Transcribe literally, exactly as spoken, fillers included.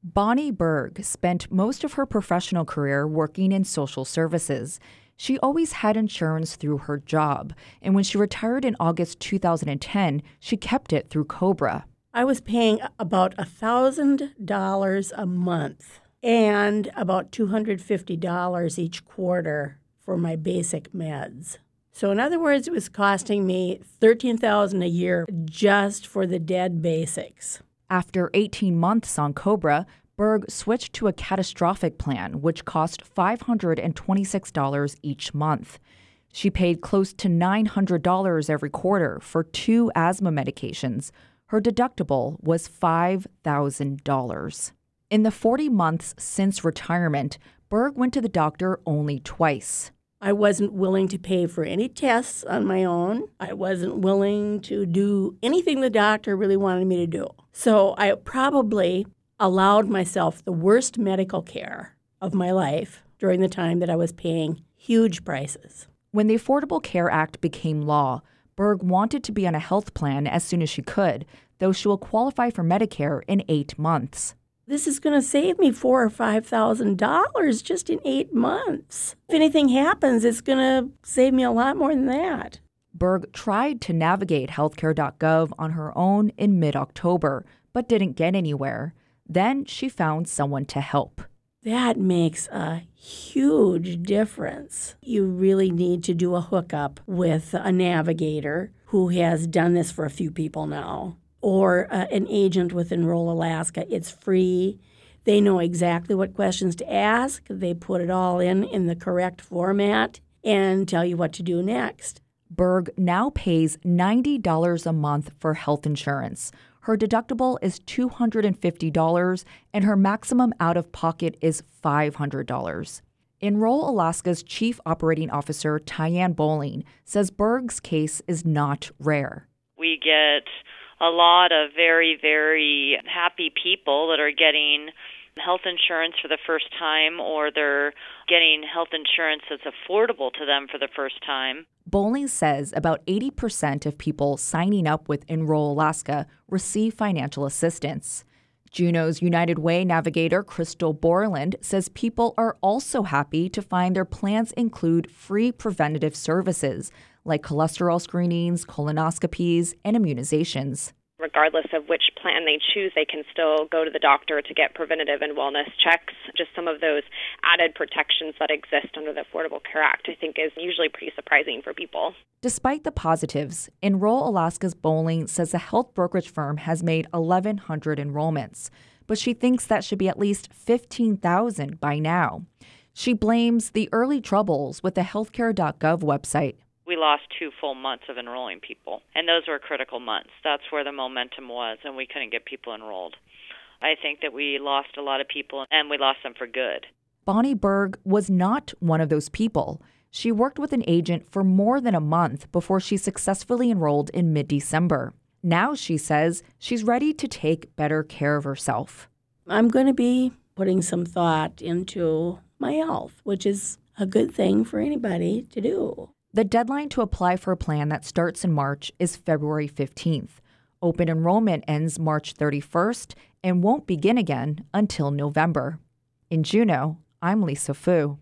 Bonnie Berg spent most of her professional career working in social services. She always had insurance through her job, and when she retired in August two thousand ten, she kept it through COBRA. I was paying about one thousand dollars a month and about two hundred fifty dollars each quarter for my basic meds. So in other words, it was costing me thirteen thousand dollars a year just for the dead basics. After eighteen months on COBRA, Berg switched to a catastrophic plan, which cost five hundred twenty-six dollars each month. She paid close to nine hundred dollars every quarter for two asthma medications. Her deductible was five thousand dollars. In the forty months since retirement, Berg went to the doctor only twice. I wasn't willing to pay for any tests on my own. I wasn't willing to do anything the doctor really wanted me to do. So I probably allowed myself the worst medical care of my life during the time that I was paying huge prices. When the Affordable Care Act became law, Berg wanted to be on a health plan as soon as she could, though she will qualify for Medicare in eight months. This is going to save me four or five thousand dollars just in eight months. If anything happens, it's going to save me a lot more than that. Berg tried to navigate healthcare dot gov on her own in mid-October, but didn't get anywhere. Then she found someone to help. That makes a huge difference. You really need to do a hookup with a navigator who has done this for a few people now, or uh, an agent with Enroll Alaska. It's free. They know exactly what questions to ask. They put it all in in the correct format and tell you what to do next. Berg now pays ninety dollars a month for health insurance. Her deductible is two hundred fifty dollars, and her maximum out-of-pocket is five hundred dollars. Enroll Alaska's Chief Operating Officer, Tyann Bowling, says Berg's case is not rare. We get a lot of very, very happy people that are getting health insurance for the first time, or they're getting health insurance that's affordable to them for the first time. Bowling says about eighty percent of people signing up with Enroll Alaska receive financial assistance. Juneau's United Way navigator Crystal Borland says people are also happy to find their plans include free preventative services like cholesterol screenings, colonoscopies, and immunizations. Regardless of which plan they choose, they can still go to the doctor to get preventative and wellness checks. Just some of those added protections that exist under the Affordable Care Act, I think, is usually pretty surprising for people. Despite the positives, Enroll Alaska's Bowling says the health brokerage firm has made eleven hundred enrollments, but she thinks that should be at least fifteen thousand by now. She blames the early troubles with the healthcare dot gov website. We lost two full months of enrolling people, and those were critical months. That's where the momentum was, and we couldn't get people enrolled. I think that we lost a lot of people, and we lost them for good. Bonnie Berg was not one of those people. She worked with an agent for more than a month before she successfully enrolled in mid-December. Now, she says, she's ready to take better care of herself. I'm going to be putting some thought into my health, which is a good thing for anybody to do. The deadline to apply for a plan that starts in March is February fifteenth. Open enrollment ends March thirty-first and won't begin again until November. In Juneau, I'm Lisa Fu.